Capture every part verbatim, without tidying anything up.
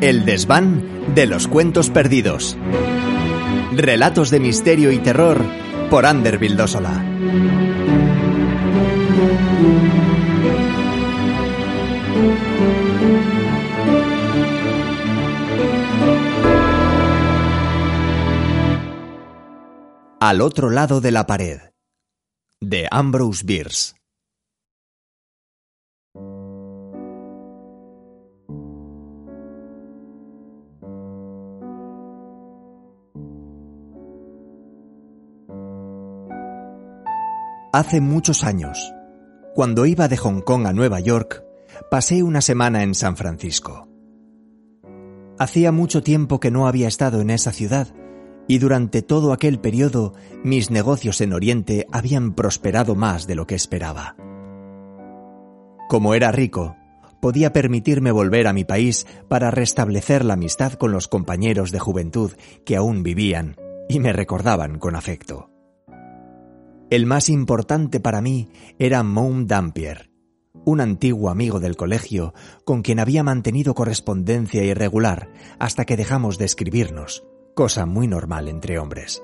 El desván de los cuentos perdidos. Relatos de misterio y terror por Ander Vildósola. Al otro lado de la pared, de Ambrose Bierce. Hace muchos años, cuando iba de Hong Kong a Nueva York, pasé una semana en San Francisco. Hacía mucho tiempo que no había estado en esa ciudad, y durante todo aquel periodo mis negocios en Oriente habían prosperado más de lo que esperaba. Como era rico, podía permitirme volver a mi país para restablecer la amistad con los compañeros de juventud que aún vivían y me recordaban con afecto. El más importante para mí era Moum Dampier, un antiguo amigo del colegio con quien había mantenido correspondencia irregular hasta que dejamos de escribirnos, cosa muy normal entre hombres.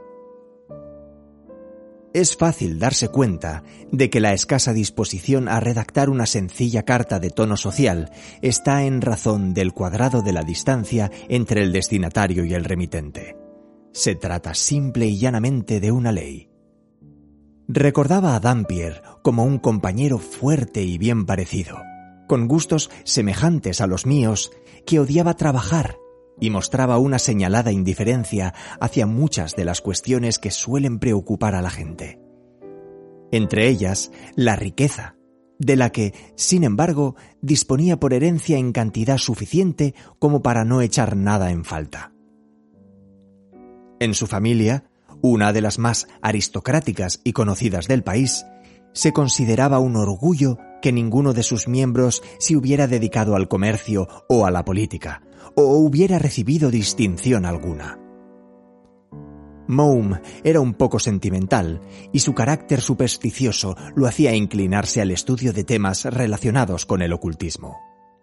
Es fácil darse cuenta de que la escasa disposición a redactar una sencilla carta de tono social está en razón del cuadrado de la distancia entre el destinatario y el remitente. Se trata simple y llanamente de una ley. Recordaba a Dampier como un compañero fuerte y bien parecido, con gustos semejantes a los míos, que odiaba trabajar y mostraba una señalada indiferencia hacia muchas de las cuestiones que suelen preocupar a la gente. Entre ellas, la riqueza, de la que, sin embargo, disponía por herencia en cantidad suficiente como para no echar nada en falta. En su familia, una de las más aristocráticas y conocidas del país, se consideraba un orgullo que ninguno de sus miembros se hubiera dedicado al comercio o a la política, o hubiera recibido distinción alguna. Moum era un poco sentimental y su carácter supersticioso lo hacía inclinarse al estudio de temas relacionados con el ocultismo.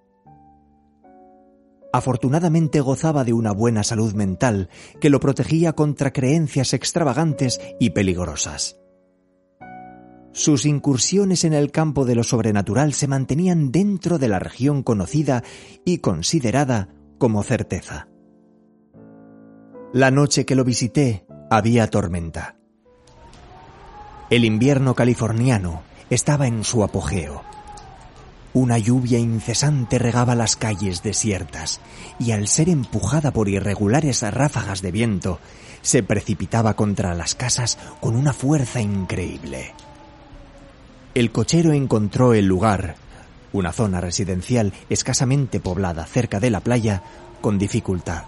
Afortunadamente gozaba de una buena salud mental que lo protegía contra creencias extravagantes y peligrosas. Sus incursiones en el campo de lo sobrenatural se mantenían dentro de la región conocida y considerada como certeza. La noche que lo visité había tormenta. El invierno californiano estaba en su apogeo. Una lluvia incesante regaba las calles desiertas y al ser empujada por irregulares ráfagas de viento, se precipitaba contra las casas con una fuerza increíble. El cochero encontró el lugar, una zona residencial escasamente poblada cerca de la playa, con dificultad.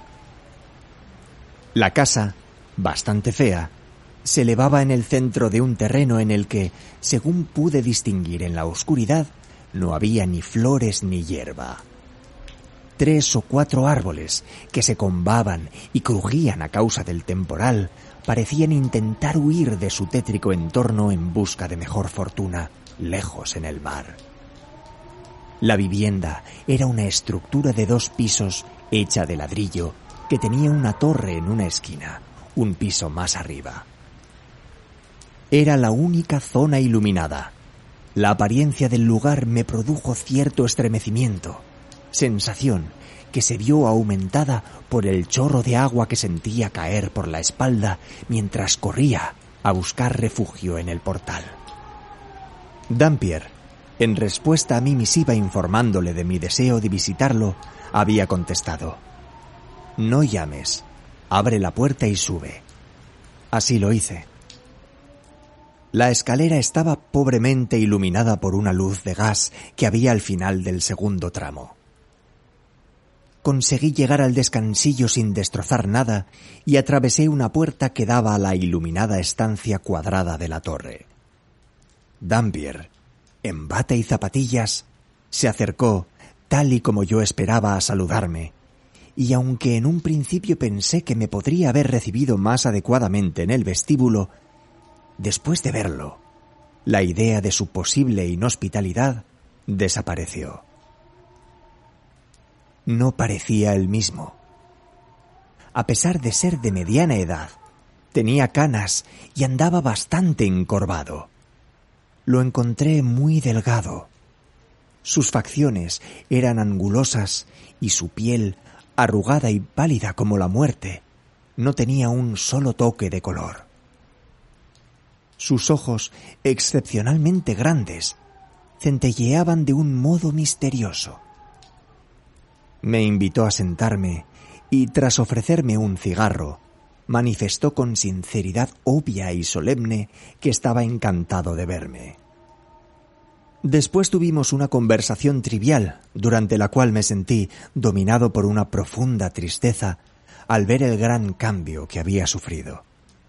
La casa, bastante fea, se elevaba en el centro de un terreno en el que, según pude distinguir en la oscuridad, no había ni flores ni hierba. Tres o cuatro árboles que se combaban y crujían a causa del temporal parecían intentar huir de su tétrico entorno en busca de mejor fortuna, lejos en el mar. La vivienda era una estructura de dos pisos hecha de ladrillo que tenía una torre en una esquina, un piso más arriba. Era la única zona iluminada. La apariencia del lugar me produjo cierto estremecimiento, sensación que se vio aumentada por el chorro de agua que sentía caer por la espalda mientras corría a buscar refugio en el portal. Dampier, en respuesta a mi misiva informándole de mi deseo de visitarlo, había contestado: «No llames, abre la puerta y sube». Así lo hice. La escalera estaba pobremente iluminada por una luz de gas que había al final del segundo tramo. Conseguí llegar al descansillo sin destrozar nada y atravesé una puerta que daba a la iluminada estancia cuadrada de la torre. Dampier, en bata y zapatillas, se acercó, tal y como yo esperaba, a saludarme, y aunque en un principio pensé que me podría haber recibido más adecuadamente en el vestíbulo, después de verlo, la idea de su posible inhospitalidad desapareció. no parecía el mismo. A pesar de ser de mediana edad, tenía canas y andaba bastante encorvado. Lo encontré muy delgado. Sus facciones eran angulosas y su piel, arrugada y pálida como la muerte, no tenía un solo toque de color. Sus ojos, excepcionalmente grandes, centelleaban de un modo misterioso. Me invitó a sentarme y, tras ofrecerme un cigarro, manifestó con sinceridad obvia y solemne que estaba encantado de verme. Después tuvimos una conversación trivial, durante la cual me sentí dominado por una profunda tristeza al ver el gran cambio que había sufrido.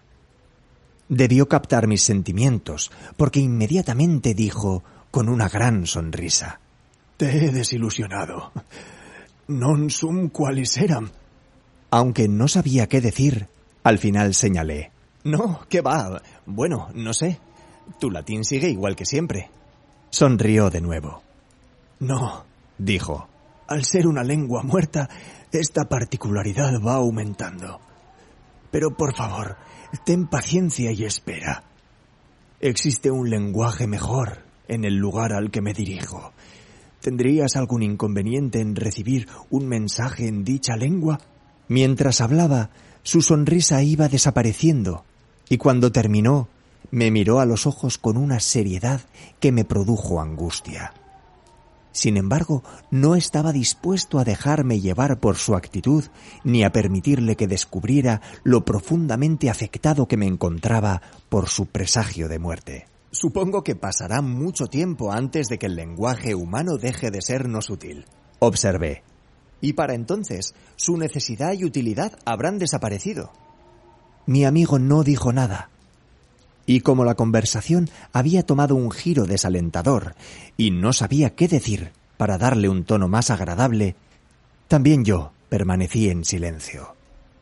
Debió captar mis sentimientos, porque inmediatamente dijo con una gran sonrisa: «Te he desilusionado. Non sum qualis eram». Aunque no sabía qué decir, al final señalé: «No, ¿qué va? Bueno, no sé. Tu latín sigue igual que siempre». Sonrió de nuevo. «No», dijo, «al ser una lengua muerta, esta particularidad va aumentando. Pero por favor, ten paciencia y espera. Existe un lenguaje mejor en el lugar al que me dirijo. ¿Tendrías algún inconveniente en recibir un mensaje en dicha lengua?» Mientras hablaba, su sonrisa iba desapareciendo, y cuando terminó, me miró a los ojos con una seriedad que me produjo angustia. Sin embargo, no estaba dispuesto a dejarme llevar por su actitud ni a permitirle que descubriera lo profundamente afectado que me encontraba por su presagio de muerte. «Supongo que pasará mucho tiempo antes de que el lenguaje humano deje de sernos útil», observé. «Y para entonces, su necesidad y utilidad habrán desaparecido». Mi amigo no dijo nada. Y como la conversación había tomado un giro desalentador y no sabía qué decir para darle un tono más agradable, también yo permanecí en silencio.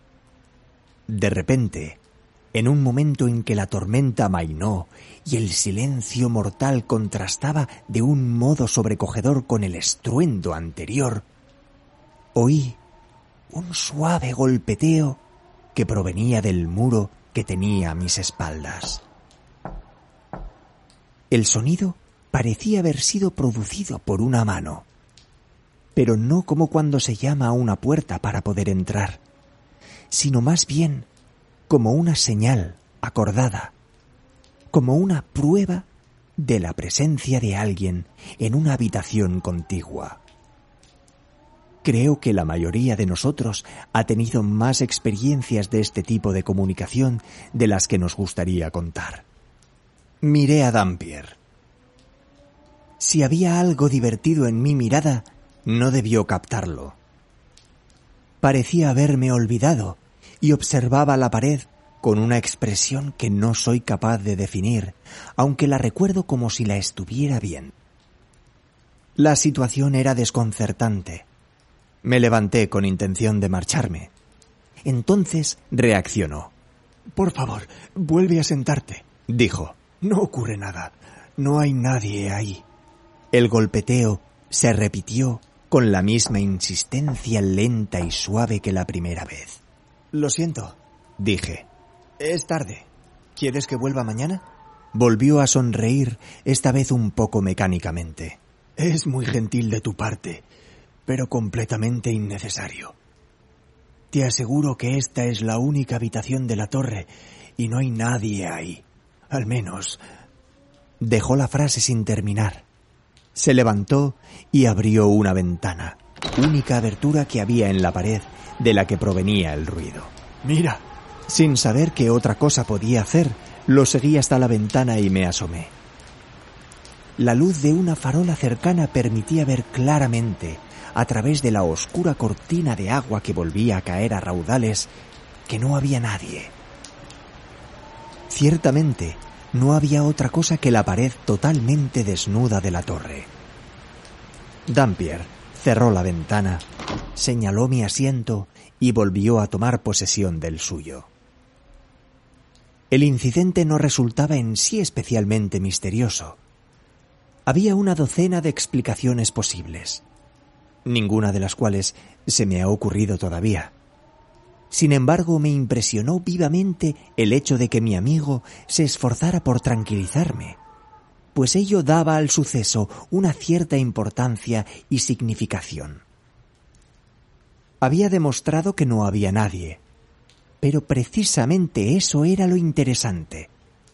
De repente, en un momento en que la tormenta amainó y el silencio mortal contrastaba de un modo sobrecogedor con el estruendo anterior, oí un suave golpeteo que provenía del muro que tenía a mis espaldas. El sonido parecía haber sido producido por una mano, pero no como cuando se llama a una puerta para poder entrar, sino más bien como una señal acordada, como una prueba de la presencia de alguien en una habitación contigua. Creo que la mayoría de nosotros ha tenido más experiencias de este tipo de comunicación de las que nos gustaría contar. Miré a Dampier. Si había algo divertido en mi mirada, no debió captarlo. Parecía haberme olvidado y observaba la pared con una expresión que no soy capaz de definir, aunque la recuerdo como si la estuviera viendo. La situación era desconcertante. Me levanté con intención de marcharme. Entonces reaccionó. «Por favor, vuelve a sentarte», dijo. «No ocurre nada. No hay nadie ahí». El golpeteo se repitió con la misma insistencia lenta y suave que la primera vez. «Lo siento», dije. «Es tarde. ¿Quieres que vuelva mañana?» Volvió a sonreír, esta vez un poco mecánicamente. «Es muy gentil de tu parte, pero completamente innecesario. Te aseguro que esta es la única habitación de la torre y no hay nadie ahí. Al menos...» Dejó la frase sin terminar. Se levantó y abrió una ventana, única abertura que había en la pared de la que provenía el ruido. «Mira». Sin saber qué otra cosa podía hacer, lo seguí hasta la ventana y me asomé. La luz de una farola cercana permitía ver claramente, a través de la oscura cortina de agua que volvía a caer a raudales, que no había nadie. Ciertamente, no había otra cosa que la pared totalmente desnuda de la torre. Dampier cerró la ventana, señaló mi asiento y volvió a tomar posesión del suyo. El incidente no resultaba en sí especialmente misterioso. Había una docena de explicaciones posibles. ninguna de las cuales se me ha ocurrido todavía. Sin embargo, me impresionó vivamente el hecho de que mi amigo se esforzara por tranquilizarme, pues ello daba al suceso una cierta importancia y significación. Había demostrado que no había nadie, pero precisamente eso era lo interesante.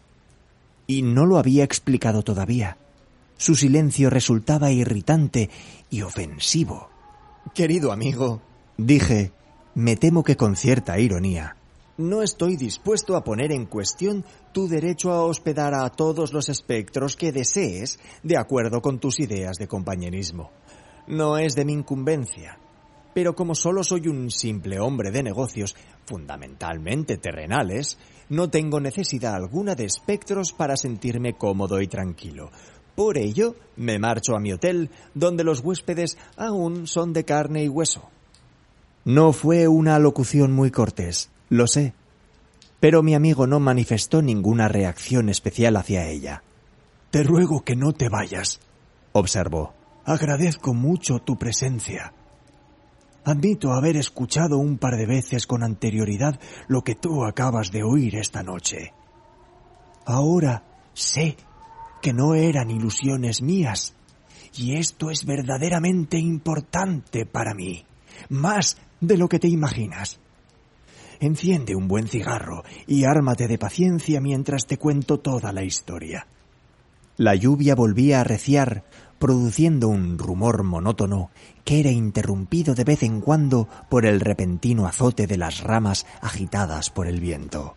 Y no lo había explicado todavía. Su silencio resultaba irritante y ofensivo. «Querido amigo», dije, me temo que con cierta ironía, «no estoy dispuesto a poner en cuestión tu derecho a hospedar a todos los espectros que desees de acuerdo con tus ideas de compañerismo. No es de mi incumbencia. Pero como solo soy un simple hombre de negocios, fundamentalmente terrenales, no tengo necesidad alguna de espectros para sentirme cómodo y tranquilo. Por ello, me marcho a mi hotel, donde los huéspedes aún son de carne y hueso». No fue una alocución muy cortés, lo sé, pero mi amigo no manifestó ninguna reacción especial hacia ella. «Te ruego que no te vayas», observó. «Agradezco mucho tu presencia. Admito haber escuchado un par de veces con anterioridad lo que tú acabas de oír esta noche. Ahora sé que no eran ilusiones mías, y esto es verdaderamente importante para mí, más de lo que te imaginas. Enciende un buen cigarro y ármate de paciencia mientras te cuento toda la historia». La lluvia volvía a arreciar, produciendo un rumor monótono que era interrumpido de vez en cuando por el repentino azote de las ramas agitadas por el viento.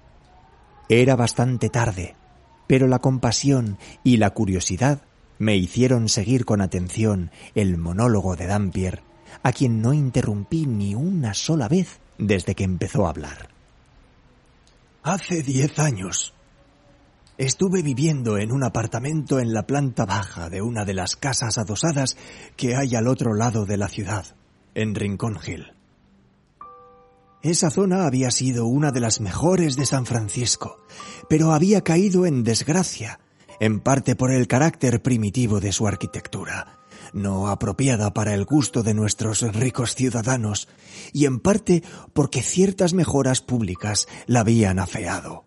Era bastante tarde, pero la compasión y la curiosidad me hicieron seguir con atención el monólogo de Dampier, a quien no interrumpí ni una sola vez desde que empezó a hablar. «Hace diez años estuve viviendo en un apartamento en la planta baja de una de las casas adosadas que hay al otro lado de la ciudad, en Rincón Hill. Esa zona había sido una de las mejores de San Francisco, pero había caído en desgracia, en parte por el carácter primitivo de su arquitectura, no apropiada para el gusto de nuestros ricos ciudadanos, y en parte porque ciertas mejoras públicas la habían afeado.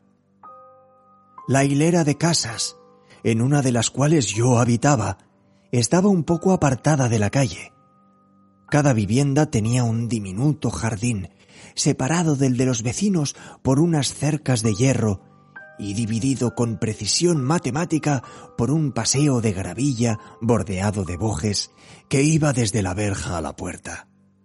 La hilera de casas, en una de las cuales yo habitaba, estaba un poco apartada de la calle. Cada vivienda tenía un diminuto jardín, separado del de los vecinos por unas cercas de hierro y dividido con precisión matemática por un paseo de gravilla bordeado de bojes que iba desde la verja a la puerta.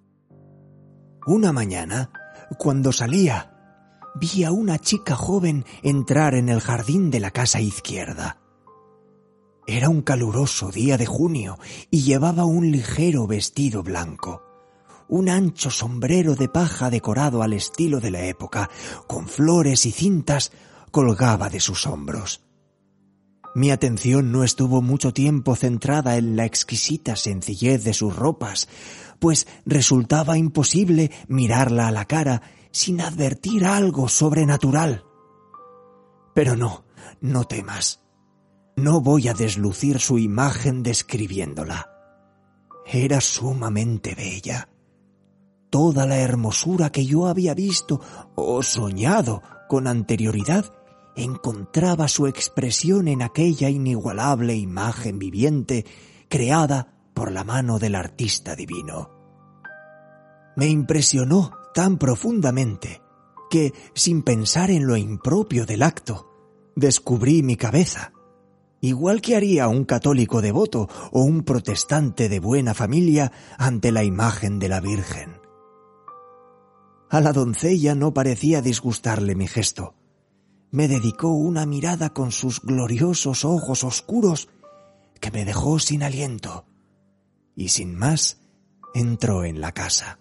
Una mañana, cuando salía, vi a una chica joven entrar en el jardín de la casa izquierda. Era un caluroso día de junio y llevaba un ligero vestido blanco. Un ancho sombrero de paja decorado al estilo de la época, con flores y cintas, colgaba de sus hombros. Mi atención no estuvo mucho tiempo centrada en la exquisita sencillez de sus ropas, pues resultaba imposible mirarla a la cara sin advertir algo sobrenatural. Pero no, no temas. No voy a deslucir su imagen describiéndola. Era sumamente bella. Toda la hermosura que yo había visto o soñado con anterioridad encontraba su expresión en aquella inigualable imagen viviente creada por la mano del artista divino. Me impresionó tan profundamente que, sin pensar en lo impropio del acto, descubrí mi cabeza, igual que haría un católico devoto o un protestante de buena familia ante la imagen de la Virgen. A la doncella no parecía disgustarle mi gesto. Me dedicó una mirada con sus gloriosos ojos oscuros que me dejó sin aliento, y sin más entró en la casa.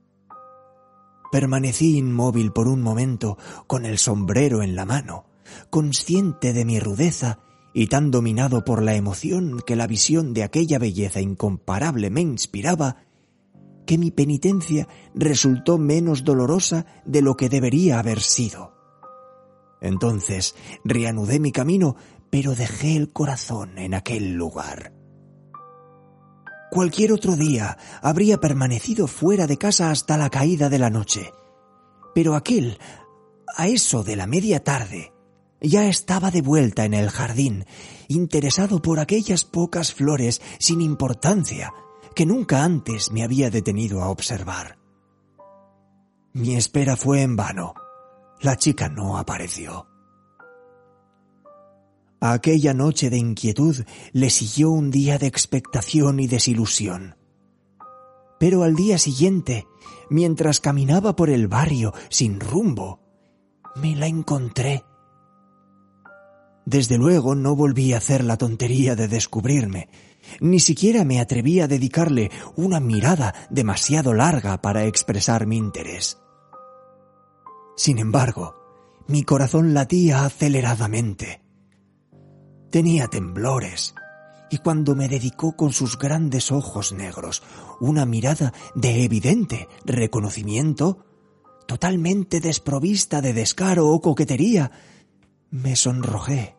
Permanecí inmóvil por un momento con el sombrero en la mano, consciente de mi rudeza y tan dominado por la emoción que la visión de aquella belleza incomparable me inspiraba, que mi penitencia resultó menos dolorosa de lo que debería haber sido. Entonces reanudé mi camino, pero dejé el corazón en aquel lugar. Cualquier otro día habría permanecido fuera de casa hasta la caída de la noche. Pero aquel, a eso de la media tarde, ya estaba de vuelta en el jardín, interesado por aquellas pocas flores sin importancia que nunca antes me había detenido a observar. Mi espera fue en vano. La chica no apareció. A aquella noche de inquietud le siguió un día de expectación y desilusión. Pero al día siguiente, mientras caminaba por el barrio sin rumbo, me la encontré. Desde luego no volví a hacer la tontería de descubrirme. Ni siquiera me atreví a dedicarle una mirada demasiado larga para expresar mi interés. Sin embargo, mi corazón latía aceleradamente. Tenía temblores, y cuando me dedicó con sus grandes ojos negros una mirada de evidente reconocimiento, totalmente desprovista de descaro o coquetería, me sonrojé.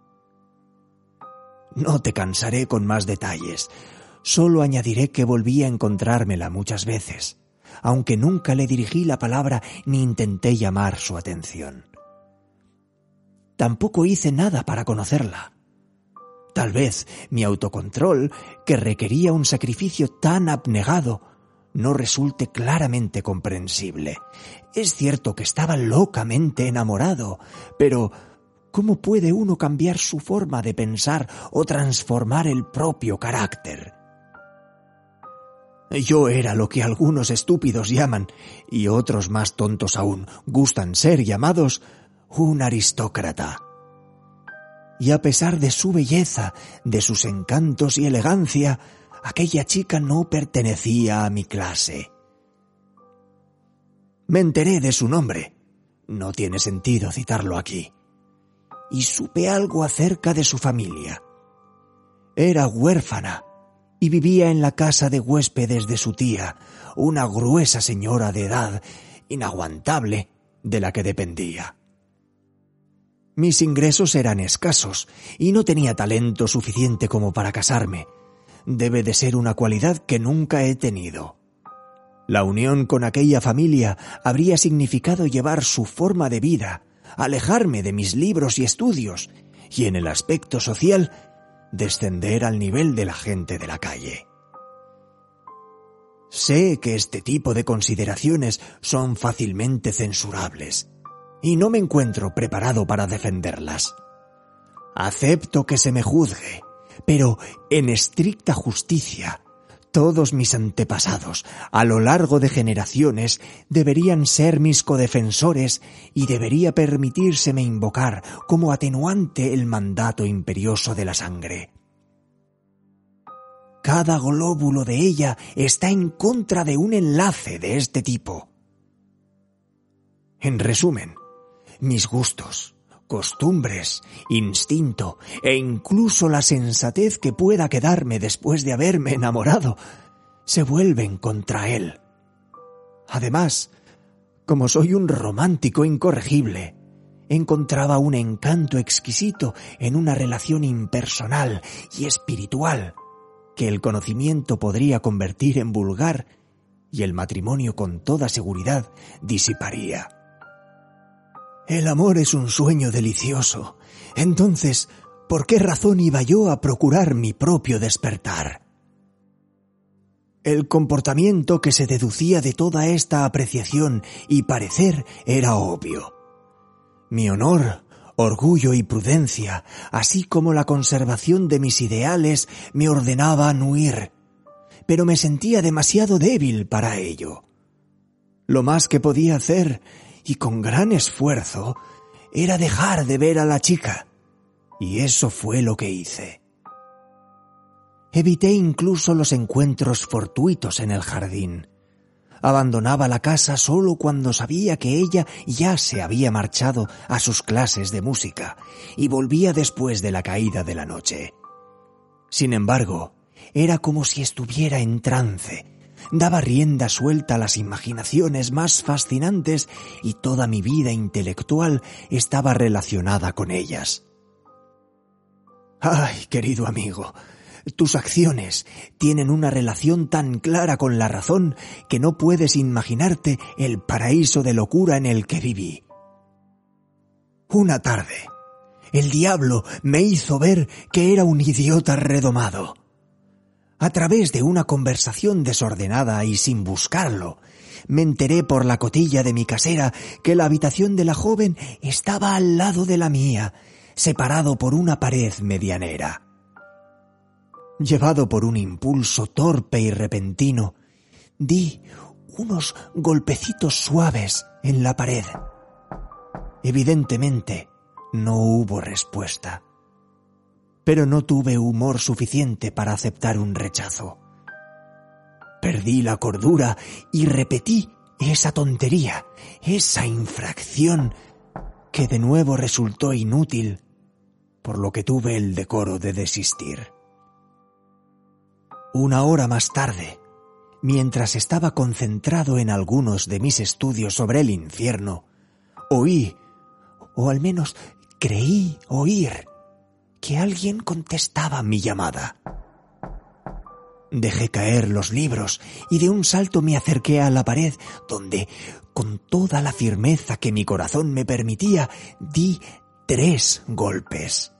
No te cansaré con más detalles, solo añadiré que volví a encontrármela muchas veces, aunque nunca le dirigí la palabra ni intenté llamar su atención. Tampoco hice nada para conocerla. Tal vez mi autocontrol, que requería un sacrificio tan abnegado, no resulte claramente comprensible. Es cierto que estaba locamente enamorado, pero ¿cómo puede uno cambiar su forma de pensar o transformar el propio carácter? Yo era lo que algunos estúpidos llaman, y otros más tontos aún gustan ser llamados, un aristócrata. Y a pesar de su belleza, de sus encantos y elegancia, aquella chica no pertenecía a mi clase. Me enteré de su nombre, no tiene sentido citarlo aquí, y supe algo acerca de su familia. Era huérfana y vivía en la casa de huéspedes de su tía, una gruesa señora de edad inaguantable de la que dependía. Mis ingresos eran escasos y no tenía talento suficiente como para casarme. Debe de ser una cualidad que nunca he tenido. La unión con aquella familia habría significado llevar su forma de vida, alejarme de mis libros y estudios, y en el aspecto social, descender al nivel de la gente de la calle. Sé que este tipo de consideraciones son fácilmente censurables, y no me encuentro preparado para defenderlas. Acepto que se me juzgue, pero en estricta justicia, todos mis antepasados, a lo largo de generaciones, deberían ser mis codefensores y debería permitírseme invocar como atenuante el mandato imperioso de la sangre. Cada glóbulo de ella está en contra de un enlace de este tipo. En resumen, mis gustos, costumbres, instinto e incluso la sensatez que pueda quedarme después de haberme enamorado se vuelven contra él. Además, como soy un romántico incorregible, encontraba un encanto exquisito en una relación impersonal y espiritual que el conocimiento podría convertir en vulgar y el matrimonio con toda seguridad disiparía. El amor es un sueño delicioso. Entonces, ¿por qué razón iba yo a procurar mi propio despertar? El comportamiento que se deducía de toda esta apreciación y parecer era obvio. Mi honor, orgullo y prudencia, así como la conservación de mis ideales, me ordenaban huir, pero me sentía demasiado débil para ello. Lo más que podía hacer, y con gran esfuerzo, era dejar de ver a la chica, y eso fue lo que hice. Evité incluso los encuentros fortuitos en el jardín. Abandonaba la casa solo cuando sabía que ella ya se había marchado a sus clases de música y volvía después de la caída de la noche. Sin embargo, era como si estuviera en trance. Daba rienda suelta a las imaginaciones más fascinantes y toda mi vida intelectual estaba relacionada con ellas. ¡Ay, querido amigo! Tus acciones tienen una relación tan clara con la razón que no puedes imaginarte el paraíso de locura en el que viví. Una tarde, el diablo me hizo ver que era un idiota redomado. A través de una conversación desordenada y sin buscarlo, me enteré por la cotilla de mi casera que la habitación de la joven estaba al lado de la mía, separado por una pared medianera. Llevado por un impulso torpe y repentino, di unos golpecitos suaves en la pared. Evidentemente, no hubo respuesta, pero no tuve humor suficiente para aceptar un rechazo. Perdí la cordura y repetí esa tontería, esa infracción, que de nuevo resultó inútil, por lo que tuve el decoro de desistir. Una hora más tarde, mientras estaba concentrado en algunos de mis estudios sobre el infierno, oí, o al menos creí oír, que alguien contestaba mi llamada. Dejé caer los libros y de un salto me acerqué a la pared, donde, con toda la firmeza que mi corazón me permitía, di tres golpes.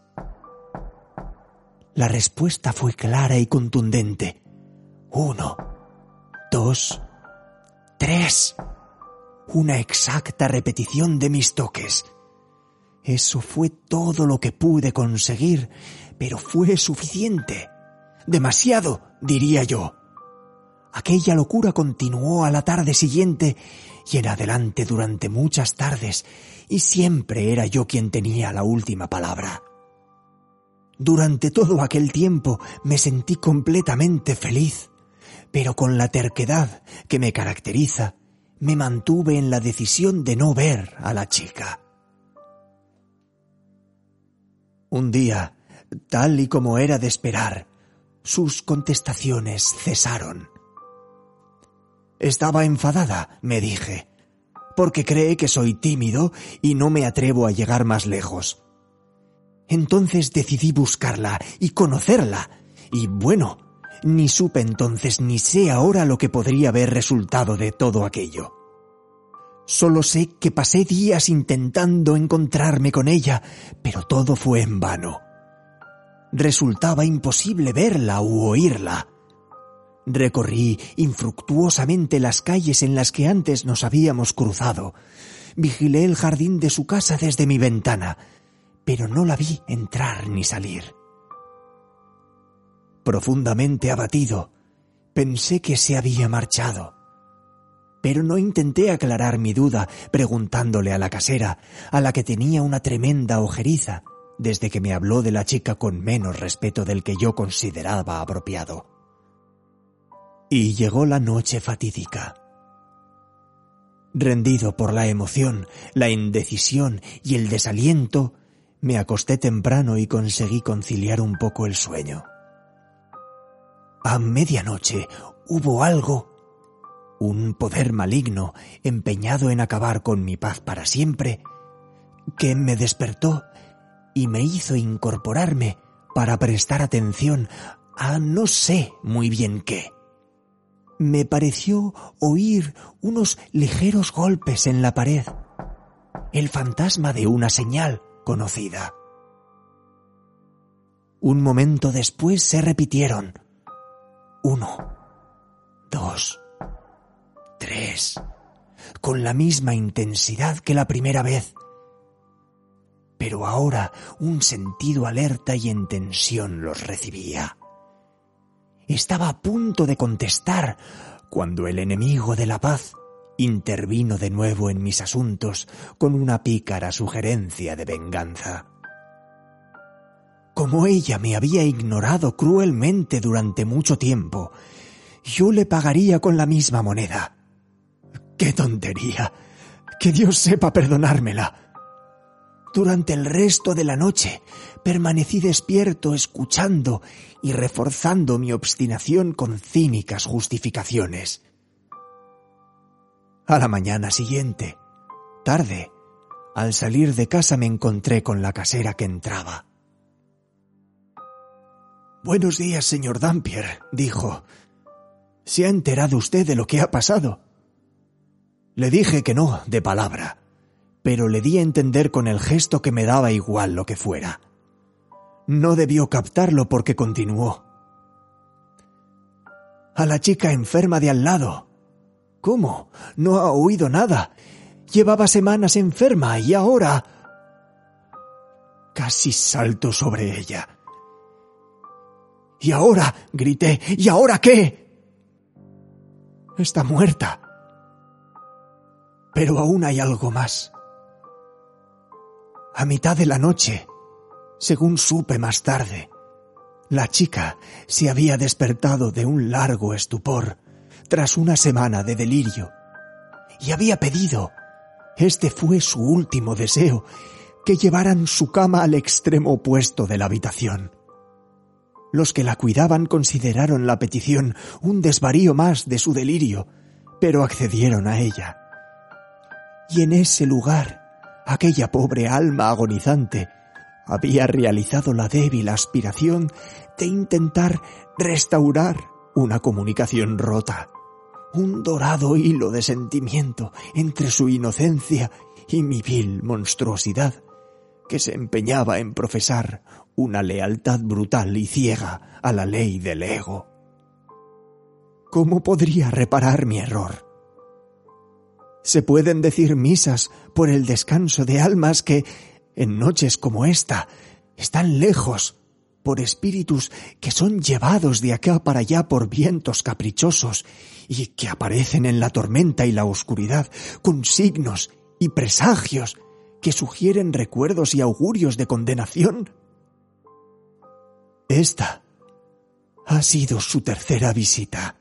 La respuesta fue clara y contundente. Uno, dos, tres. Una exacta repetición de mis toques. Eso fue todo lo que pude conseguir, pero fue suficiente. Demasiado, diría yo. Aquella locura continuó a la tarde siguiente y en adelante durante muchas tardes, y siempre era yo quien tenía la última palabra. Durante todo aquel tiempo me sentí completamente feliz, pero con la terquedad que me caracteriza, me mantuve en la decisión de no ver a la chica. Un día, tal y como era de esperar, sus contestaciones cesaron. Estaba enfadada, me dije, porque cree que soy tímido y no me atrevo a llegar más lejos. Entonces decidí buscarla y conocerla, y bueno, ni supe entonces ni sé ahora lo que podría haber resultado de todo aquello. Solo sé que pasé días intentando encontrarme con ella, pero todo fue en vano. Resultaba imposible verla u oírla. Recorrí infructuosamente las calles en las que antes nos habíamos cruzado. Vigilé el jardín de su casa desde mi ventana, pero no la vi entrar ni salir. Profundamente abatido, pensé que se había marchado. Pero no intenté aclarar mi duda preguntándole a la casera, a la que tenía una tremenda ojeriza, desde que me habló de la chica con menos respeto del que yo consideraba apropiado. Y llegó la noche fatídica. Rendido por la emoción, la indecisión y el desaliento, me acosté temprano y conseguí conciliar un poco el sueño. A medianoche hubo algo, un poder maligno empeñado en acabar con mi paz para siempre, que me despertó y me hizo incorporarme para prestar atención a no sé muy bien qué. Me pareció oír unos ligeros golpes en la pared, el fantasma de una señal conocida. Un momento después se repitieron. Uno, dos, tres, con la misma intensidad que la primera vez. Pero ahora un sentido alerta y en tensión los recibía. Estaba a punto de contestar cuando el enemigo de la paz intervino de nuevo en mis asuntos con una pícara sugerencia de venganza. Como ella me había ignorado cruelmente durante mucho tiempo, yo le pagaría con la misma moneda. ¡Qué tontería! ¡Que Dios sepa perdonármela! Durante el resto de la noche permanecí despierto escuchando y reforzando mi obstinación con cínicas justificaciones. A la mañana siguiente, tarde, al salir de casa me encontré con la casera que entraba. Buenos días, señor Dampier, dijo. ¿Se ha enterado usted de lo que ha pasado? Le dije que no, de palabra, pero le di a entender con el gesto que me daba igual lo que fuera. No debió captarlo porque continuó. A la chica enferma de al lado. ¿Cómo? No ha oído nada. Llevaba semanas enferma y ahora... Casi salto sobre ella. «¿Y ahora?» grité. «¿Y ahora qué?» Está muerta. Pero aún hay algo más. A mitad de la noche, según supe más tarde, la chica se había despertado de un largo estupor tras una semana de delirio y había pedido, este fue su último deseo, que llevaran su cama al extremo opuesto de la habitación. Los que la cuidaban consideraron la petición un desvarío más de su delirio, pero accedieron a ella. Y en ese lugar, aquella pobre alma agonizante había realizado la débil aspiración de intentar restaurar una comunicación rota, un dorado hilo de sentimiento entre su inocencia y mi vil monstruosidad, que se empeñaba en profesar una lealtad brutal y ciega a la ley del ego. ¿Cómo podría reparar mi error? Se pueden decir misas por el descanso de almas que, en noches como esta, están lejos, por espíritus que son llevados de acá para allá por vientos caprichosos y que aparecen en la tormenta y la oscuridad con signos y presagios que sugieren recuerdos y augurios de condenación. Esta ha sido su tercera visita.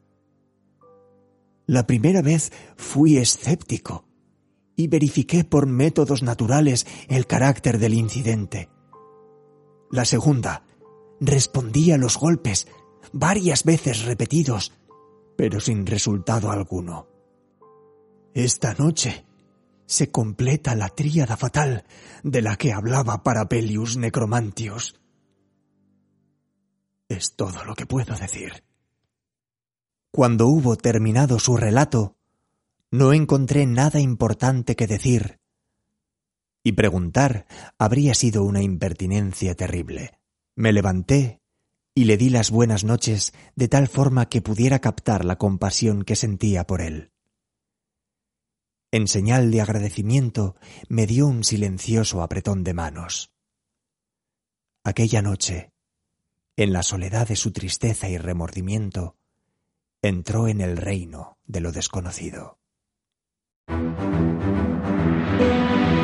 La primera vez fui escéptico y verifiqué por métodos naturales el carácter del incidente. La segunda, respondí a los golpes, varias veces repetidos, pero sin resultado alguno. Esta noche se completa la tríada fatal de la que hablaba Parapelius Necromantius. Es todo lo que puedo decir. Cuando hubo terminado su relato, no encontré nada importante que decir, y preguntar habría sido una impertinencia terrible. Me levanté y le di las buenas noches de tal forma que pudiera captar la compasión que sentía por él. En señal de agradecimiento me dio un silencioso apretón de manos. Aquella noche, en la soledad de su tristeza y remordimiento, entró en el reino de lo desconocido.